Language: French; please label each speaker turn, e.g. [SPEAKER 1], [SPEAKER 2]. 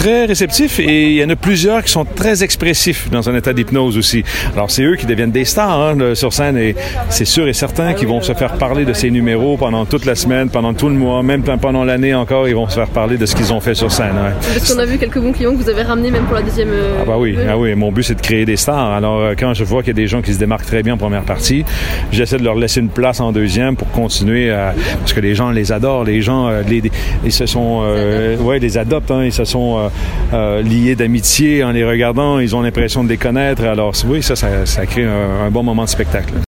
[SPEAKER 1] très réceptifs et il y en a plusieurs qui sont très expressifs dans un état d'hypnose aussi. Alors, c'est eux qui deviennent des stars sur scène et c'est sûr et certain qu'ils vont se faire parler de ces numéros pendant toute la semaine, pendant tout le mois, même pendant l'année encore, ils vont se faire parler de ce qu'ils ont fait sur scène. Ouais.
[SPEAKER 2] Parce qu'on a vu quelques bons clients que vous avez ramenés même pour la deuxième...
[SPEAKER 1] oui. Mon but, c'est de créer des stars. Alors, quand je vois qu'il y a des gens qui se démarquent très bien en première partie, j'essaie de leur laisser une place en deuxième pour continuer parce que les gens les adorent. Les gens, ils se sont... les adoptent. Ils se sont liés d'amitié en les regardant. Ils ont l'impression de les connaître. Alors, oui, ça crée un bon moment de spectacle.